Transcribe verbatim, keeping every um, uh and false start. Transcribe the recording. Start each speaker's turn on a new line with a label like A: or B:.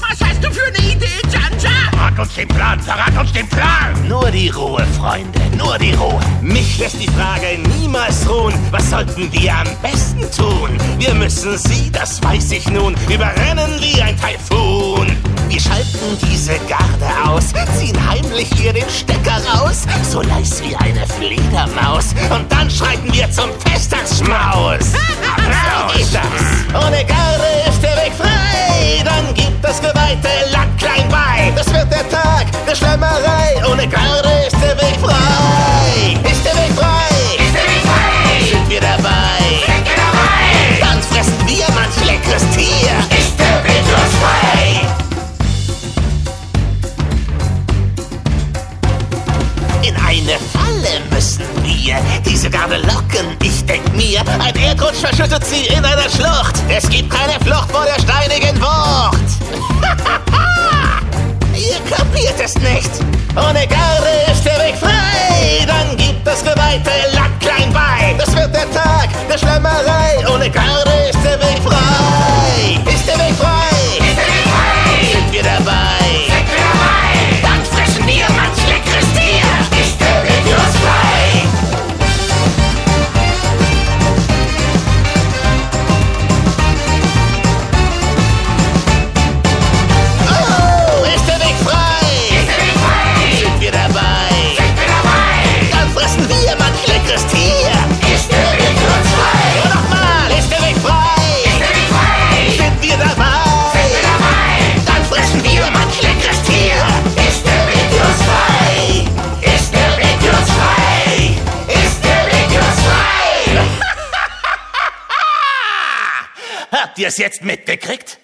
A: Was hast du für eine Idee, Janja?
B: Verrat uns den Plan, verrat uns den Plan!
C: Nur die Ruhe, Freunde, nur die Ruhe.
D: Mich lässt die Frage niemals ruhen. Was sollten wir am besten tun? Wir müssen sie, das weiß ich nun, überrennen wie ein Taifun.
C: Wir schalten diese Garde aus, ziehen heimlich ihr den Stecker raus, so leis wie eine Fledermaus.
D: Und dann schreiten wir zum Fest ans Schmaus.
C: So geht das.
D: Ohne Garde ist der Weg frei, dann gibt das geweihte Land klein bei. Das wird der Tag der Schlemmerei. Ohne Garde ist der Weg frei. Ist der Weg frei?
B: Ist der Weg frei?
D: Sind wir dabei?
B: Sind wir dabei?
D: Dann fressen wir manch leckeres Tier.
B: Ist der Weg uns frei?
D: In eine Falle müssen wir diese Garde locken, ich denk mir. Ein Erdrutsch verschüttet sie in einer Schlucht. Es gibt keine Flucht vor der steinigen Wucht. Ihr kapiert es nicht. Ohne Garde ist der Weg frei. Dann gibt das geweihte Land klein bei. Das wird der Tag der Schlemmerei. Ohne Garde ist der Weg frei. Ist der Weg frei?
B: Ist der Weg frei?
D: Sind wir dabei?
B: Sind wir dabei?
D: Dann fressen wir manch leckeres Tier.
B: Ist der Weg uns frei?
D: Oh, ist der Weg frei?
B: Ist der Weg frei?
D: Sind wir dabei?
B: Sind wir dabei?
D: Dann fressen wir manch leckeres Tier.
B: Ist der Weg uns frei?
D: Und nochmal, ist der Weg frei?
B: Ist der Weg frei?
D: Sind wir dabei?
B: Sind wir dabei?
D: Dann fressen wir manch leckeres Tier.
B: Ist der Weg uns frei? Ist der Weg uns frei? Ist der Weg uns frei?
C: Habt ihr es jetzt mitgekriegt?